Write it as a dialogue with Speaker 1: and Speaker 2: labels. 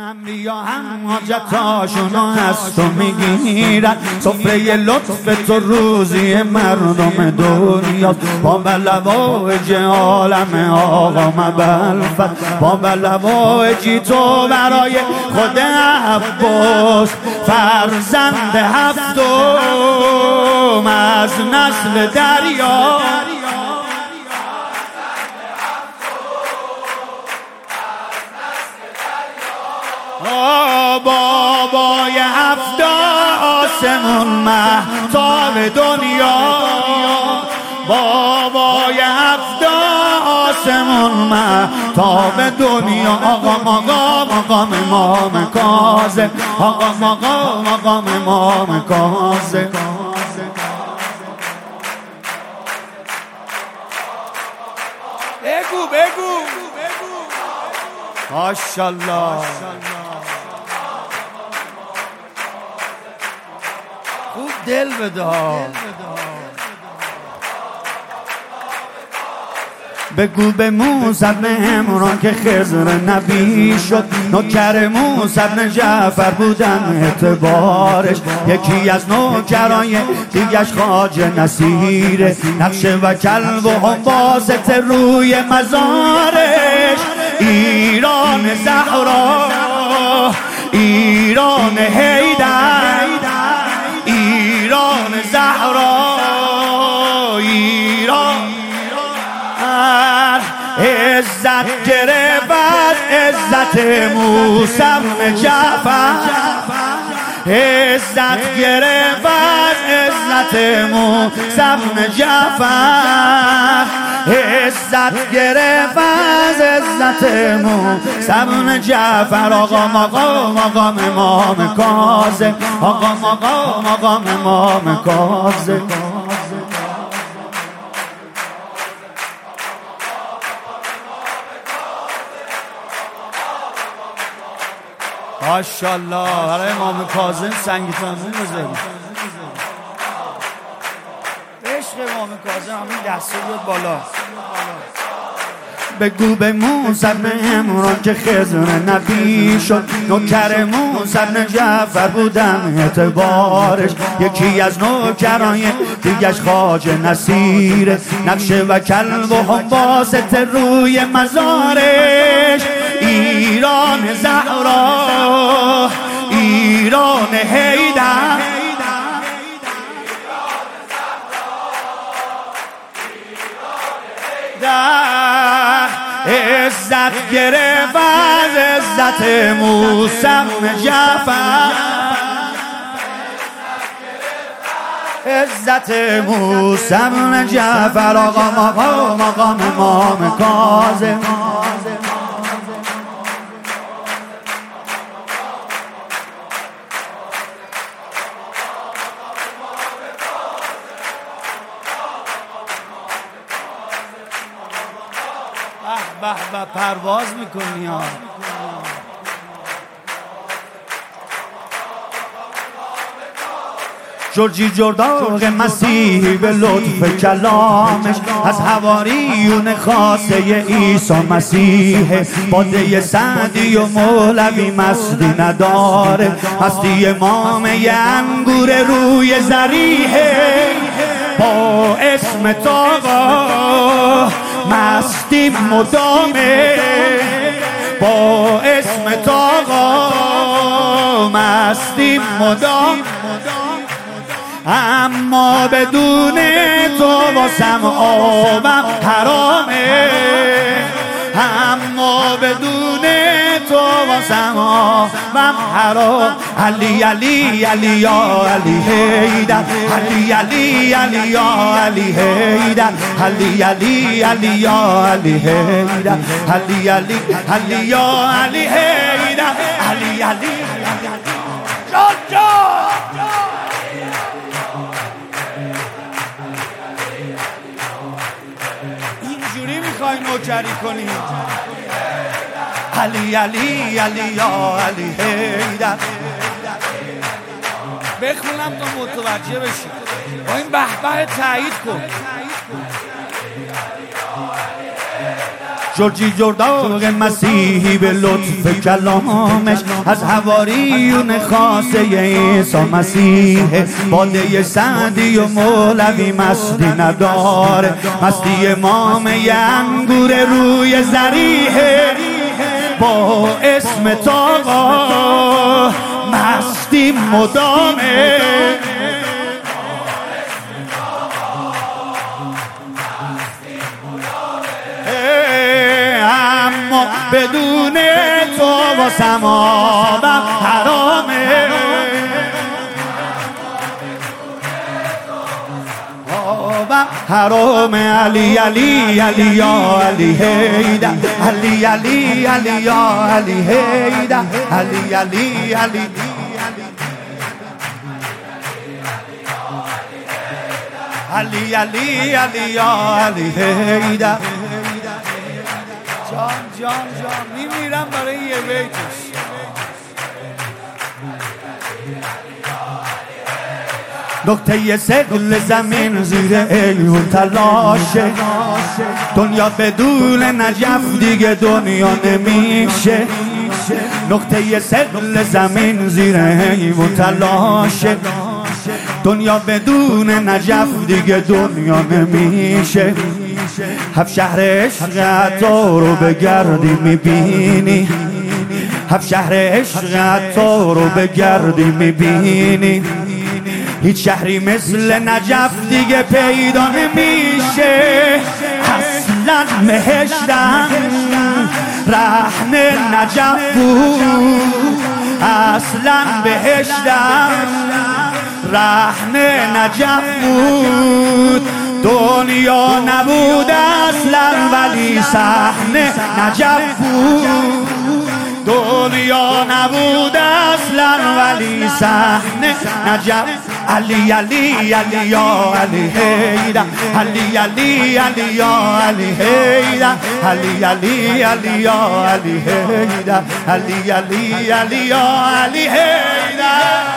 Speaker 1: انبیا هم حاجتاشونو از تو میگیرن، سفره لطف تو روزی مردم دنیا. با بلواج عالم آقا مبلفت، با بلواجی تو برای خود عباس، فرزند هفتم از نسل دریا. بابای هفت آسمون مهتاب دنیا، بابای هفت آسمون مهتاب دنیا. آقا مقام امام کاظم، آقا مقام امام کاظم. بگو ماشاءالله، خوب دل بده. بگو به موسی بن عمران که خضر نبی شد، نوکر موسی بن جعفر بودن اعتبارش. یکی از نوکرای دیگش خواجه نصیره، نقش و کلب و هم واسط روی مزارش. ایران زهرا، ایران حیدر، ایران زهرا، ایران عزت گرفت عزت موسی بن جعفر، عزت گرفت عزت موسی بن جعفر، عزت گرفت عزت موسی بن جعفر. آقا مقام امام کاظم، آقا مقام امام کاظم. ماشاءالله، برای امام کاظم سنگیتانون بذارید. عشق امام کاظم همین دسته بیاد بالا. بگو به موسی بن عمران که خضر نبی شد، نوکر موسی بن جعفر بودن اعتبارش. یکی از نوکرای دیگش خواجه نصیره، نقش و کلب و هم واسط روی مزارش. ایران زهرا، ایران حیدر، عزت گرفت عزت موسی بن جعفر، عزت موسی بن جعفر. آقا مقام امام کاظم. به پرواز میکنی ها. جورجی جرداغ مسیحی به لطف کلامش، از حواریون خاصه عیسی مسیح. باده سعدی و مولوی مستی نداره، مستی امام انگور روی زریحه. با اسم تاقا مستی مدامه، با اسم تاقا مستی مدام. اما بدون تو واسم آبم حرامه، اما بدون تو واسم آبم حرام. علی علی علی یا علی حیدر، علی علی علی یا علی حیدر، علی علی علی یا علی حیدر، علی علی علی یا علی حیدر، علی علی اینجوری میخوای نوکری کنی؟ علی علی علی یا علی حیدر. بخونم تا متوجه بشی. با این به به تایید کن. جورجی جرداغ مسیحی به لطف کلامش از حواریون خاصه عیسی مسیح. باده سعدی و مولوی مستی نداره، مستی امام انگور روی زریحه. با اسم طاقا مستی مدامه، اما بدون تو و سماوم حرامه. حرام علی علی علی یا علی حیدر، علی علی علی یا علی حیدر، علی علی علی علی علی علی یا علی حیدر. جان جان جان میمیرم برای یه بیتش. نقطه سقل زمین زیر ایون تلاشه، دنیا بدون نجف دیگه دنیا نمیشه. نقطه سقل زمین زیر ایون تلاشه، دنیا بدون نجف دیگه دنیا نمیشه. هفت شهر عشق عطا رو بگردی میبینی، هفت شهر عشق عطا رو بگردی میبینی. هیچ شهری مثل نجف دیگه پیدا نمیشه. اصلا مهشتم رهن نجف بود، اصلا بهشتم رهن نجف بود. دنیا نبود اصلا ولی صحنه نجف بود. دنیا نبود اصلا ولی صحنه نجف. علی علی علی یا علی حیدر، علی علی علی یا علی حیدر، علی علی علی یا علی حیدر، علی علی علی یا علی حیدر.